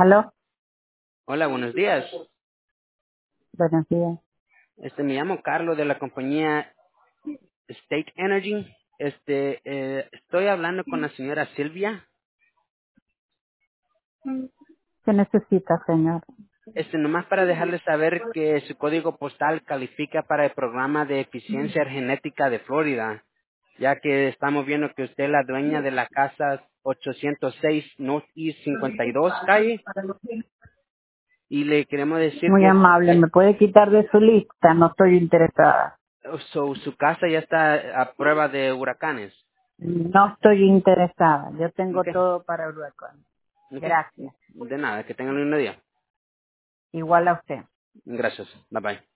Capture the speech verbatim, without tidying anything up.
¿Aló? Hola, buenos días. Buenos días. Este, me llamo Carlos de la compañía State Energy. Este, eh, estoy hablando con la señora Silvia. ¿Qué necesita, señor? Este, nomás para dejarle saber que su código postal califica para el programa de eficiencia genética de Florida, ya que estamos viendo que usted es la dueña de la casa ochocientos seis Northeast cincuenta y dos calle, y le queremos decir Muy que amable. ¿Me puede quitar de su lista? No estoy interesada. su, su casa ya está a prueba de huracanes. No estoy interesada. Yo tengo ¿Ok? todo para huracán. ¿Ok? Gracias. De nada, que tengan un lindo día. Igual a usted. Gracias. Bye bye.